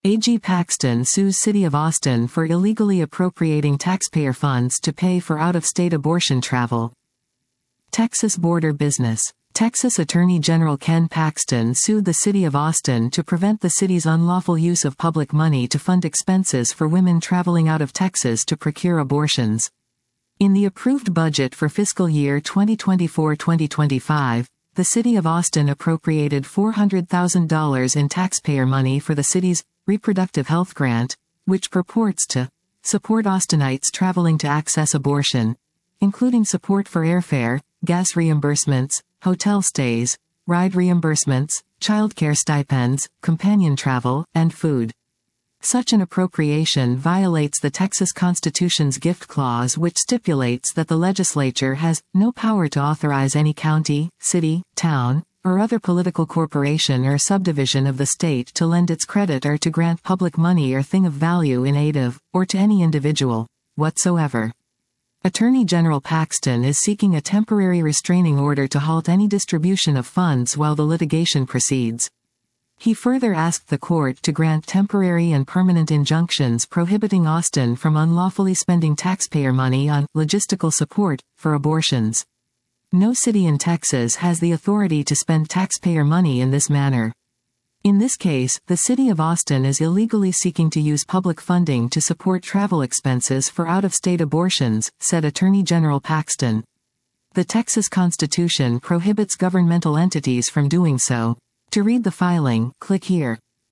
A.G. Paxton sues City of Austin for illegally appropriating taxpayer funds to pay for out-of-state abortion travel. Texas border business. Texas Attorney General Ken Paxton sued the City of Austin to prevent the city's unlawful use of public money to fund expenses for women traveling out of Texas to procure abortions. In the approved budget for fiscal year 2024-2025, the City of Austin appropriated $400,000 in taxpayer money for the city's reproductive health grant, which purports to support Austinites traveling to access abortion, including support for airfare, gas reimbursements, hotel stays, ride reimbursements, childcare stipends, companion travel, and food. Such an appropriation violates the Texas Constitution's gift clause, which stipulates that the legislature has no power to authorize any county, city, town, or other political corporation or subdivision of the state to lend its credit or to grant public money or thing of value in aid of, or to any individual whatsoever. Attorney General Paxton is seeking a temporary restraining order to halt any distribution of funds while the litigation proceeds. He further asked the court to grant temporary and permanent injunctions prohibiting Austin from unlawfully spending taxpayer money on logistical support for abortions. No city in Texas has the authority to spend taxpayer money in this manner. In this case, the City of Austin is illegally seeking to use public funding to support travel expenses for out-of-state abortions, said Attorney General Paxton. The Texas Constitution prohibits governmental entities from doing so. To read the filing, click here.